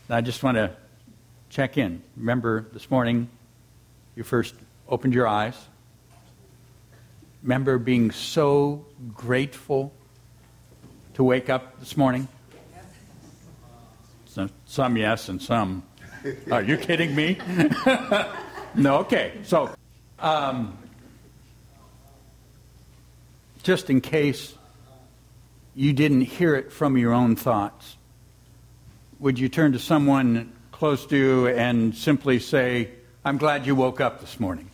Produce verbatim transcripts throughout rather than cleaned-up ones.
I just want to check in. Remember this morning, you first opened your eyes. Remember being so grateful to wake up this morning? Some, some yes and some. Are you kidding me? No, okay. So, um, just in case you didn't hear it from your own thoughts, would you turn to someone close to you and simply say, I'm glad you woke up this morning?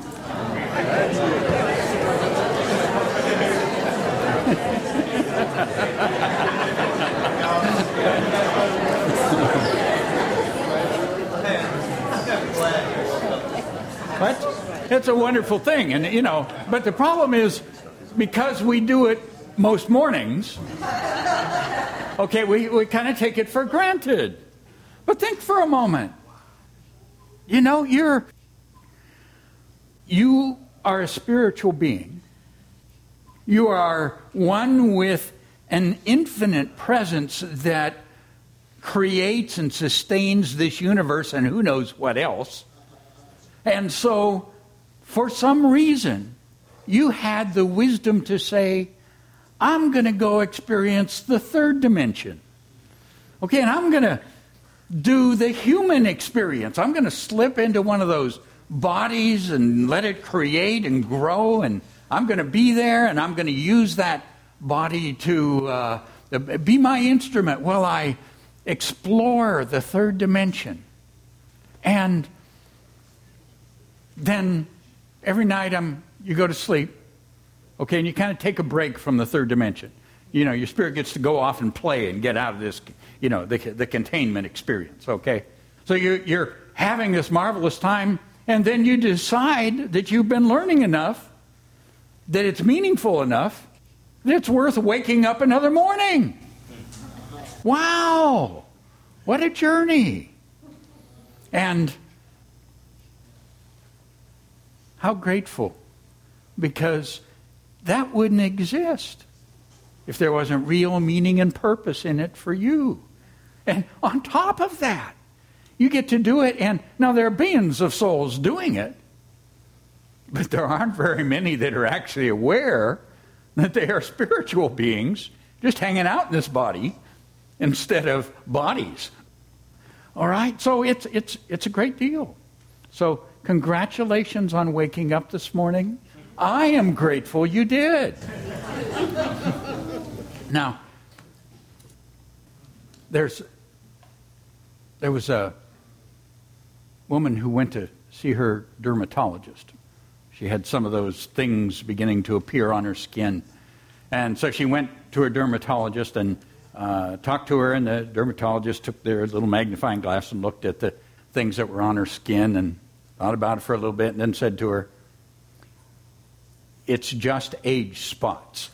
What? It's a wonderful thing, and you know, but the problem is, because we do it most mornings, okay, we, we kind of take it for granted. But think for a moment. You know, you're you are a spiritual being. You are one with an infinite presence that creates and sustains this universe and who knows what else. And so, for some reason, you had the wisdom to say, I'm going to go experience the third dimension. Okay, and I'm going to do the human experience. I'm going to slip into one of those bodies and let it create and grow, and I'm going to be there, and I'm going to use that body to uh, be my instrument while I explore the third dimension. And then every night I'm, you go to sleep, okay, and you kind of take a break from the third dimension. You know, your spirit gets to go off and play and get out of this, you know, the, the containment experience, okay? So you're, you're having this marvelous time, and then you decide that you've been learning enough, that it's meaningful enough, that it's worth waking up another morning. Wow! What a journey! And how grateful, because that wouldn't exist if there wasn't real meaning and purpose in it for you. And on top of that, you get to do it, and now there are billions of souls doing it, but there aren't very many that are actually aware that they are spiritual beings just hanging out in this body instead of bodies. All right? So it's it's it's a great deal. So congratulations on waking up this morning. I am grateful you did. Now, there's there was a woman who went to see her dermatologist. She had some of those things beginning to appear on her skin. And so she went to her dermatologist and uh, talked to her, and the dermatologist took their little magnifying glass and looked at the things that were on her skin and thought about it for a little bit and then said to her, it's just age spots.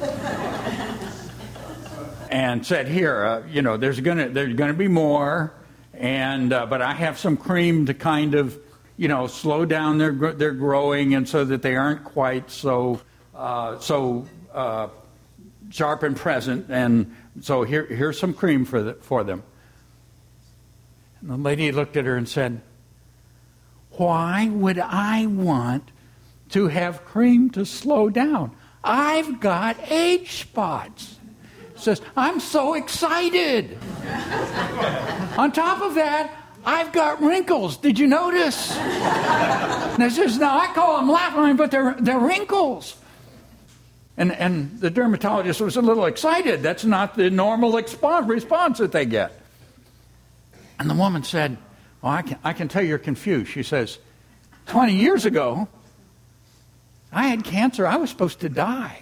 And said, here, uh, you know, there's gonna there's gonna be more, and uh, but I have some cream to kind of, you know, slow down their their growing, and so that they aren't quite so uh, so uh, sharp and present. And so here here's some cream for the, for them. And the lady looked at her and said, why would I want to have cream to slow down? I've got age spots. Says, I'm so excited. On top of that, I've got wrinkles. Did you notice? And says, now I call them laugh lines, but they're they're wrinkles. And and the dermatologist was a little excited. That's not the normal expo- response that they get. And the woman said, well, I can I can tell you're confused. She says, twenty years ago, I had cancer. I was supposed to die.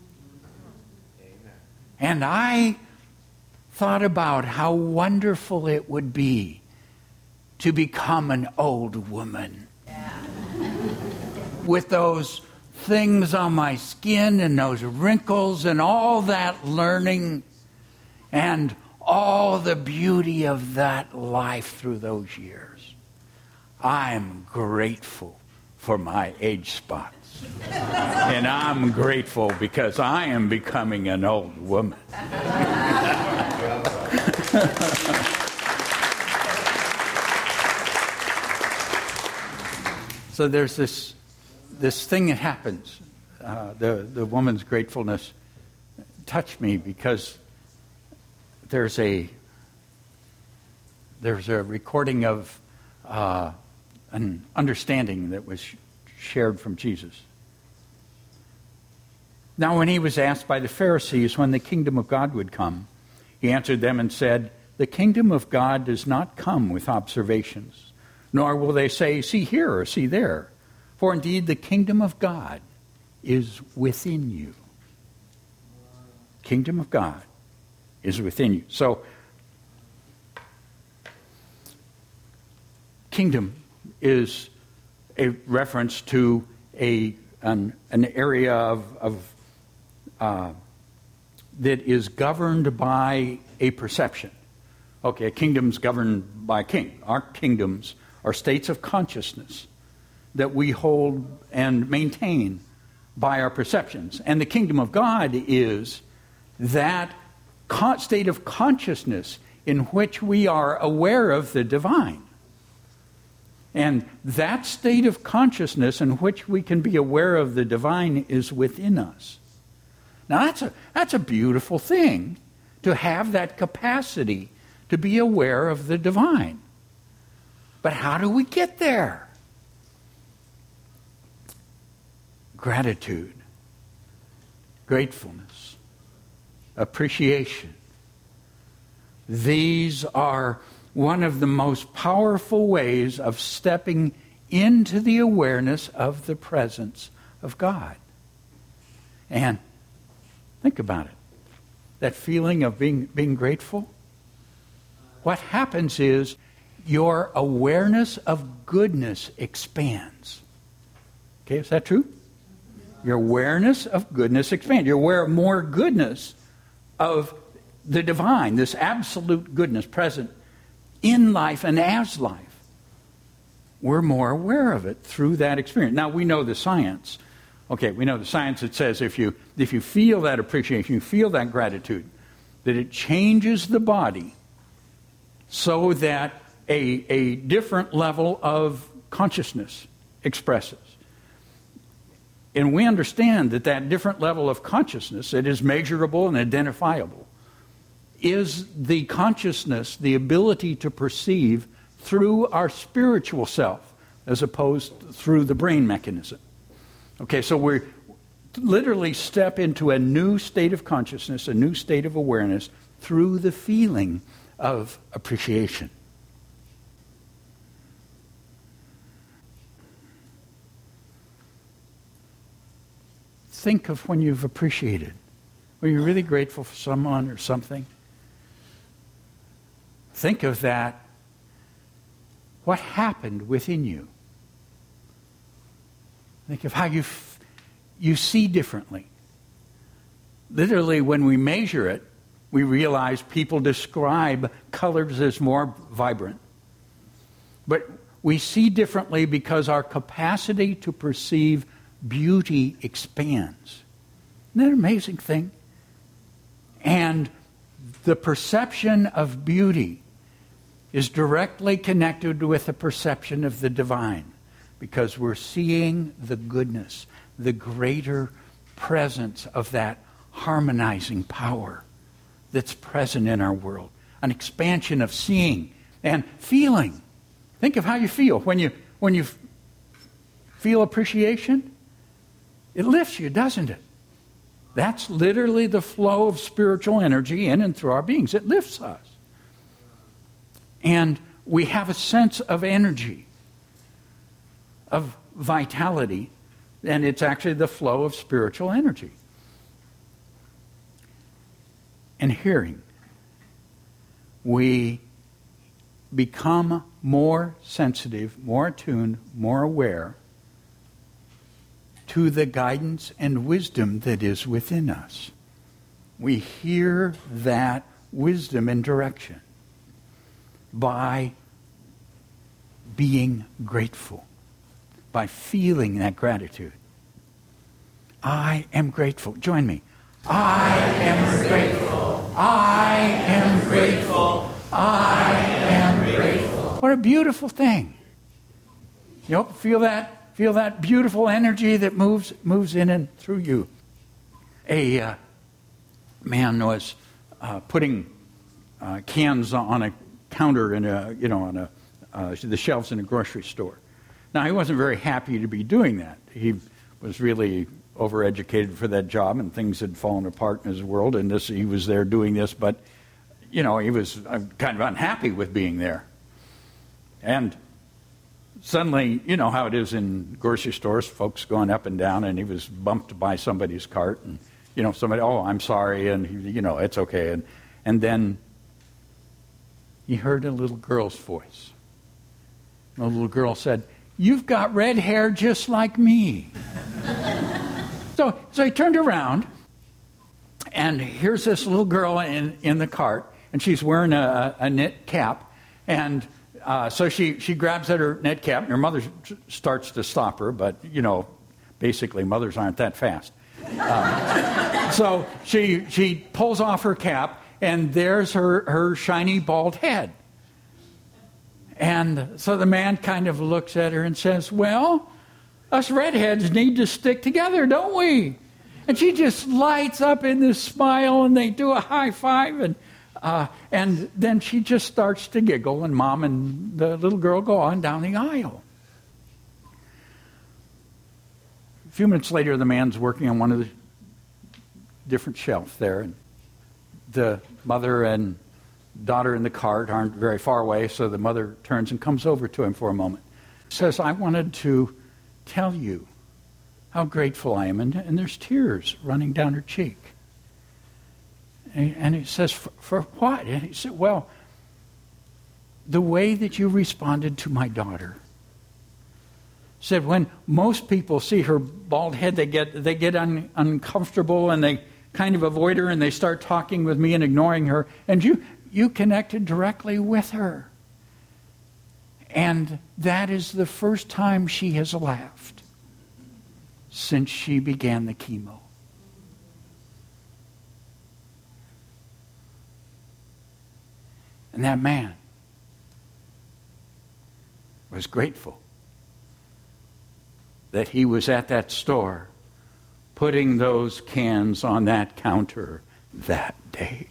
And I thought about how wonderful it would be to become an old woman. Yeah. With those things on my skin and those wrinkles and all that learning and all the beauty of that life through those years. I'm grateful for my age spots. And I'm grateful because I am becoming an old woman. So there's this this thing that happens. Uh, the the woman's gratefulness touched me because there's a there's a recording of uh, an understanding that was sh- shared from Jesus. Now, when he was asked by the Pharisees when the kingdom of God would come, he answered them and said, "The kingdom of God does not come with observations, nor will they say, 'See here,' or 'See there.' For indeed, the kingdom of God is within you." Kingdom of God is within you. So, kingdom is a reference to a an, an area of, of uh, that is governed by a perception. Okay, a kingdom's governed by a king. Our kingdoms are states of consciousness that we hold and maintain by our perceptions. And the kingdom of God is that con- state of consciousness in which we are aware of the divine. And that state of consciousness in which we can be aware of the divine is within us. Now that's a, that's a beautiful thing, to have that capacity to be aware of the divine. But how do we get there? Gratitude, gratefulness, appreciation. These are one of the most powerful ways of stepping into the awareness of the presence of God. And think about it. That feeling of being, being grateful. What happens is your awareness of goodness expands. Okay, is that true? Your awareness of goodness expands. You're aware of more goodness of the divine, this absolute goodness present in life and as life. We're more aware of it through that experience. Now, we know the science. Okay, we know the science that says if you if you feel that appreciation, you feel that gratitude, that it changes the body so that a, a different level of consciousness expresses. And we understand that that different level of consciousness that is measurable and identifiable is the consciousness, the ability to perceive through our spiritual self as opposed through the brain mechanism. Okay, so we literally step into a new state of consciousness, a new state of awareness through the feeling of appreciation. Think of when you've appreciated. When you're really grateful for someone or something. Think of that. What happened within you? Think of how you f- you see differently. Literally, when we measure it, we realize people describe colors as more vibrant. But we see differently because our capacity to perceive beauty expands. Isn't that an amazing thing? And the perception of beauty is directly connected with the perception of the divine, because we're seeing the goodness, the greater presence of that harmonizing power that's present in our world. An expansion of seeing and feeling. Think of how you feel when you when you feel appreciation. It lifts you, doesn't it? That's literally the flow of spiritual energy in and through our beings. It lifts us. And we have a sense of energy, of vitality, and it's actually the flow of spiritual energy. And hearing, we become more sensitive, more attuned, more aware to the guidance and wisdom that is within us. We hear that wisdom and direction by being grateful, by feeling that gratitude. I am grateful. Join me. I am grateful. I am grateful. I am grateful. What a beautiful thing. You know, feel that feel that beautiful energy that moves moves in and through you. A uh, man was uh, putting uh, cans on a counter in a you know on a uh, the shelves in a grocery store. Now he wasn't very happy to be doing that. He was really overeducated for that job, and things had fallen apart in his world. And this he was there doing this, but you know he was uh, kind of unhappy with being there. And suddenly, you know how it is in grocery stores, folks going up and down, and he was bumped by somebody's cart, and, you know, somebody, oh, I'm sorry, and, he, you know, it's okay. And, and then he heard a little girl's voice. The little girl said, "You've got red hair just like me." so, so he turned around, and here's this little girl in, in the cart, and she's wearing a, a knit cap, and Uh, so she, she grabs at her knit cap, and her mother starts to stop her, but, you know, basically mothers aren't that fast. Um, so she she pulls off her cap, and there's her, her shiny bald head. And so the man kind of looks at her and says, "Well, us redheads need to stick together, don't we?" And she just lights up in this smile, and they do a high five, and Uh, and then she just starts to giggle, and Mom and the little girl go on down the aisle. A few minutes later, the man's working on one of the different shelves there, and the mother and daughter in the cart aren't very far away, so the mother turns and comes over to him for a moment. Says, "I wanted to tell you how grateful I am," and, and there's tears running down her cheek. And he says, for, for what? And he said, "Well, the way that you responded to my daughter." Said when most people see her bald head, they get they get un, uncomfortable, and they kind of avoid her, and they start talking with me and ignoring her. And you you connected directly with her. And that is the first time she has laughed since she began the chemo. And that man was grateful that he was at that store putting those cans on that counter that day.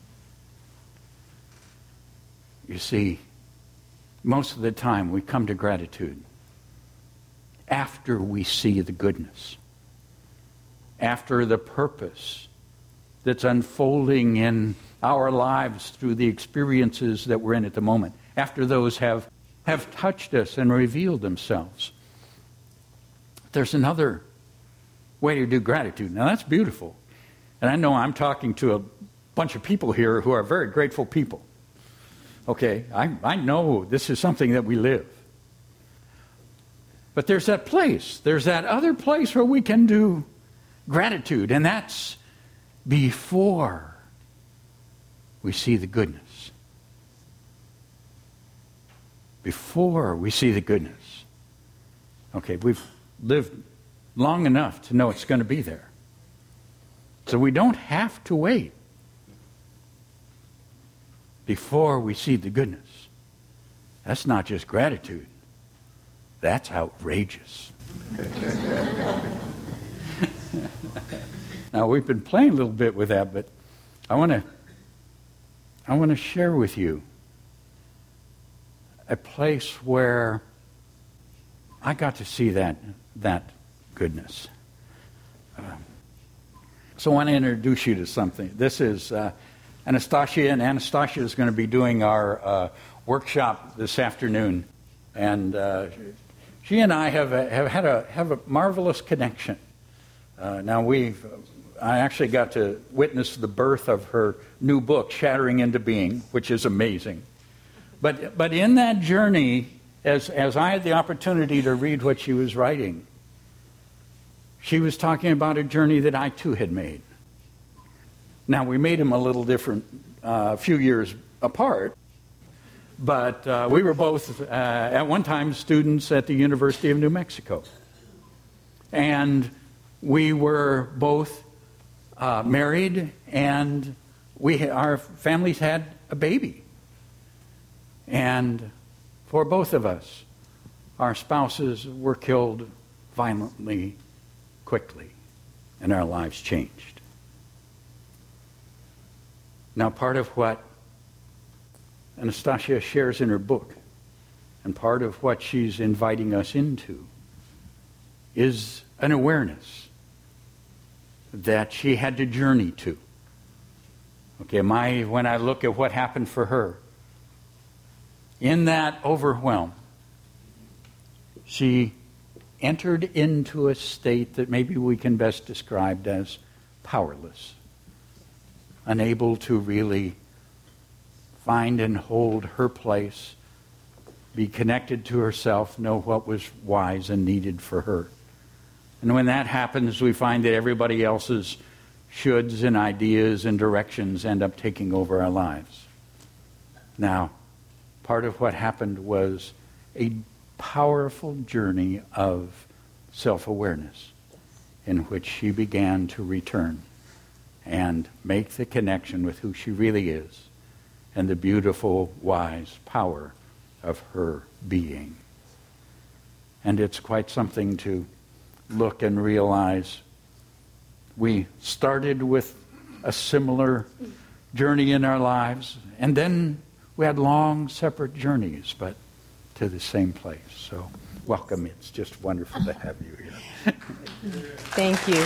You see, most of the time we come to gratitude after we see the goodness, after the purpose that's unfolding in our lives through the experiences that we're in at the moment, after those have, have touched us and revealed themselves. There's another way to do gratitude. Now, that's beautiful. And I know I'm talking to a bunch of people here who are very grateful people. Okay, I, I know this is something that we live. But there's that place. There's that other place where we can do gratitude, and that's before we see the goodness. Before we see the goodness. Okay, we've lived long enough to know it's going to be there. So we don't have to wait before we see the goodness. That's not just gratitude. That's outrageous. Now, we've been playing a little bit with that, but I want to I want to share with you a place where I got to see that that goodness. Um, so I want to introduce you to something. This is uh, Anastasia, and Anastasia is going to be doing our uh, workshop this afternoon, and uh, she and I have a, have had a have a marvelous connection. Uh, now we've. I actually got to witness the birth of her new book, Shattering into Being, which is amazing. But but in that journey, as as I had the opportunity to read what she was writing, she was talking about a journey that I too had made. Now, we made them a little different, uh, a few years apart, but uh, we were both, uh, at one time, students at the University of New Mexico. And we were both Uh, married, and we our families had a baby. And for both of us, our spouses were killed violently, quickly, and our lives changed. Now, part of what Anastasia shares in her book, and part of what she's inviting us into, is an awareness that she had to journey to. Okay, my when I look at what happened for her, in that overwhelm, she entered into a state that maybe we can best describe as powerless, unable to really find and hold her place, be connected to herself, know what was wise and needed for her. And when that happens, we find that everybody else's shoulds and ideas and directions end up taking over our lives. Now, part of what happened was a powerful journey of self-awareness in which she began to return and make the connection with who she really is and the beautiful, wise power of her being. And it's quite something to look and realize we started with a similar journey in our lives, and then we had long separate journeys, but to the same place. So welcome. It's just wonderful to have you here. Thank you.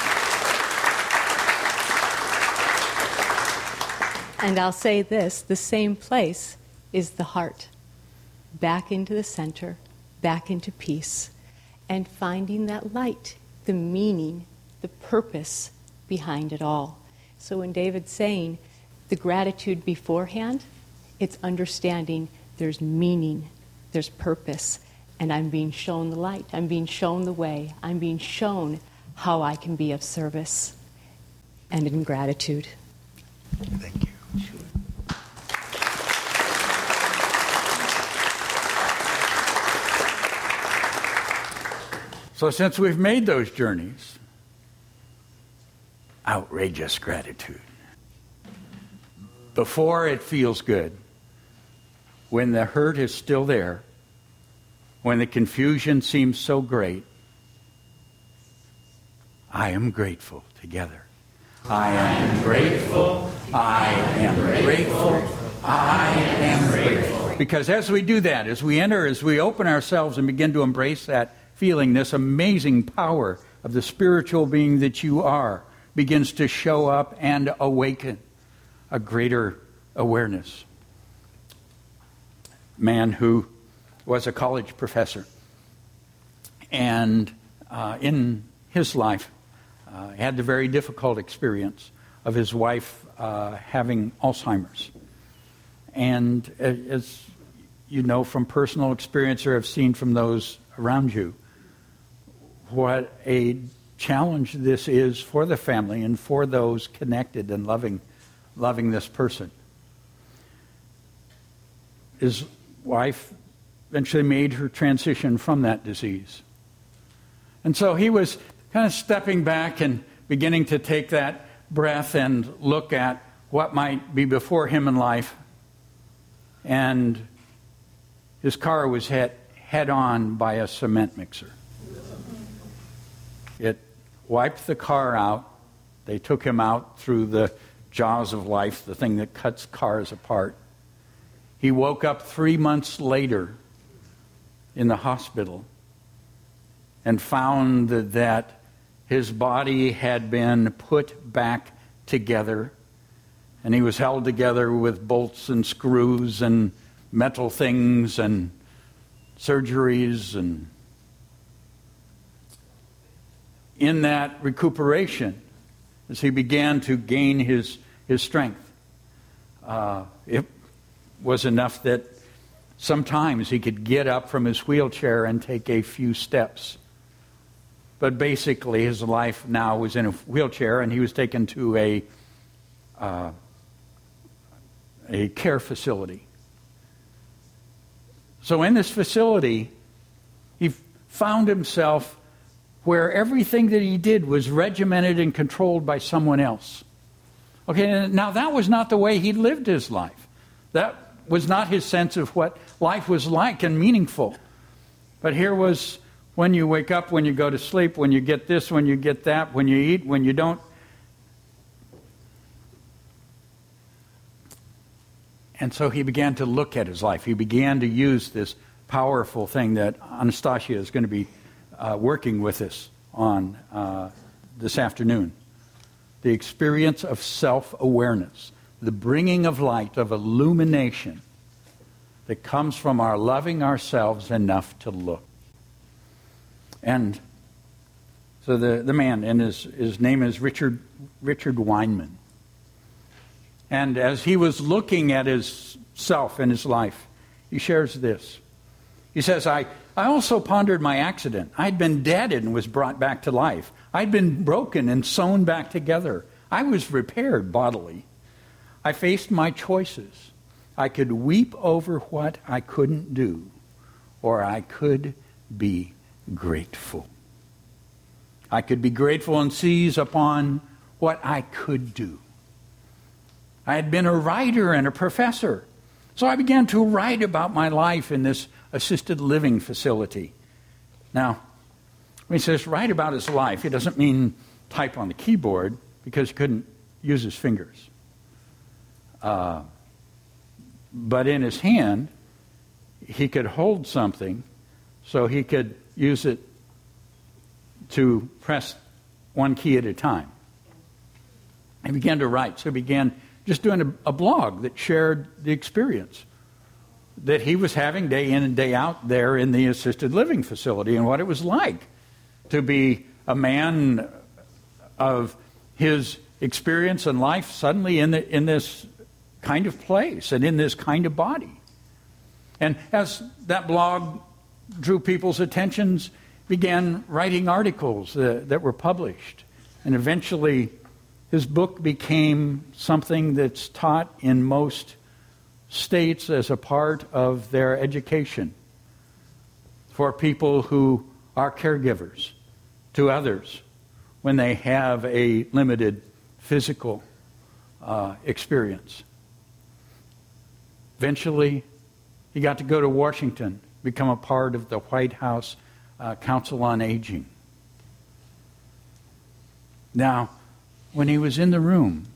And I'll say this, the same place is the heart. Back into the center, back into peace, and finding that light, the meaning, the purpose behind it all. So when David's saying the gratitude beforehand, it's understanding there's meaning, there's purpose, and I'm being shown the light. I'm being shown the way. I'm being shown how I can be of service. And in gratitude. Thank you. So since we've made those journeys, outrageous gratitude. Before it feels good, when the hurt is still there, when the confusion seems so great, I am grateful together. I am grateful, I am grateful, I am grateful. Because as we do that, as we enter, as we open ourselves and begin to embrace that feeling, this amazing power of the spiritual being that you are begins to show up and awaken a greater awareness. Man who was a college professor, and uh, in his life uh, had the very difficult experience of his wife uh, having Alzheimer's. And as you know from personal experience or have seen from those around you, what a challenge this is for the family and for those connected and loving loving this person. His wife eventually made her transition from that disease. And so he was kind of stepping back and beginning to take that breath and look at what might be before him in life. And his car was hit head on by a cement mixer. It wiped the car out. They took him out through the jaws of life, the thing that cuts cars apart. He woke up three months later in the hospital and found that his body had been put back together, and he was held together with bolts and screws and metal things and surgeries. And in that recuperation, as he began to gain his, his strength, uh, it was enough that sometimes he could get up from his wheelchair and take a few steps. But basically his life now was in a wheelchair, and he was taken to a uh, a care facility. So in this facility, he found himself where everything that he did was regimented and controlled by someone else. Okay, now that was not the way he lived his life. That was not his sense of what life was like and meaningful. But here was when you wake up, when you go to sleep, when you get this, when you get that, when you eat, when you don't. And so he began to look at his life. He began to use this powerful thing that Anastasia is going to be uh, working with us on uh, this afternoon. The experience of self-awareness, the bringing of light, of illumination that comes from our loving ourselves enough to look. And so the, the man, and his, his name is Richard, Richard Weinman. And as he was looking at his self and his life, he shares this. He says, I, I also pondered my accident. I'd been dead and was brought back to life. I'd been broken and sewn back together. I was repaired bodily. I faced my choices. I could weep over what I couldn't do, or I could be grateful. I could be grateful and seize upon what I could do. I had been a writer and a professor, so I began to write about my life in this assisted living facility. Now, when he says write about his life, he doesn't mean type on the keyboard, because he couldn't use his fingers. Uh, but in his hand, he could hold something so he could use it to press one key at a time. He began to write, so he began just doing a, a blog that shared the experience that he was having day in and day out there in the assisted living facility, and what it was like to be a man of his experience and life suddenly in the, in this kind of place and in this kind of body. And as that blog drew people's attentions, began writing articles uh, that were published, and eventually his book became something that's taught in most states as a part of their education for people who are caregivers to others when they have a limited physical uh, experience. Eventually, he got to go to Washington, become a part of the White House uh, Council on Aging. Now, when he was in the room,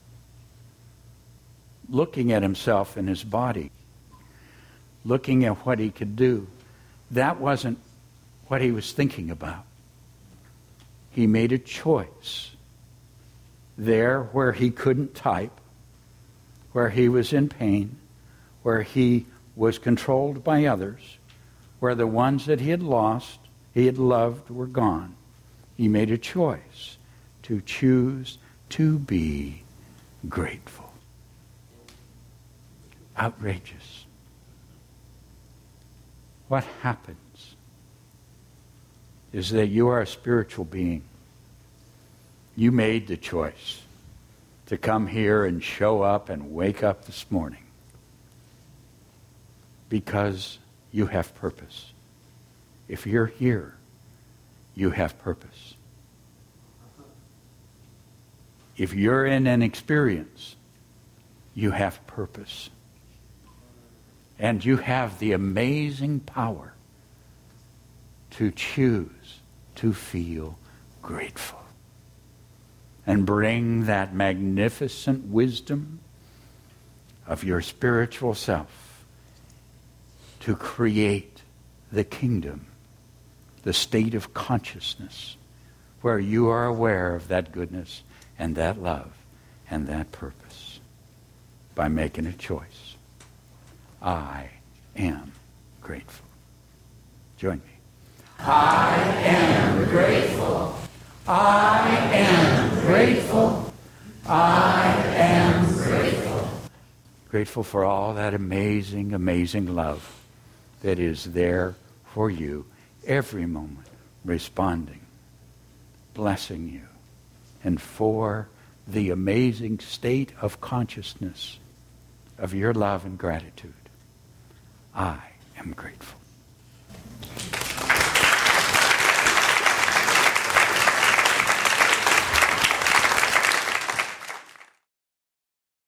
looking at himself and his body, looking at what he could do, that wasn't what he was thinking about. He made a choice there where he couldn't type, where he was in pain, where he was controlled by others, where the ones that he had lost, he had loved, were gone. He made a choice to choose to be grateful. Outrageous. What happens is that you are a spiritual being. You made the choice to come here and show up and wake up this morning because you have purpose. If you're here, you have purpose. If you're in an experience, you have purpose. And you have the amazing power to choose to feel grateful and bring that magnificent wisdom of your spiritual self to create the kingdom, the state of consciousness where you are aware of that goodness and that love and that purpose by making a choice. I am grateful. Join me. I am grateful. I am grateful. I am grateful. Grateful for all that amazing, amazing love that is there for you every moment, responding, blessing you, and for the amazing state of consciousness of your love and gratitude. I am grateful.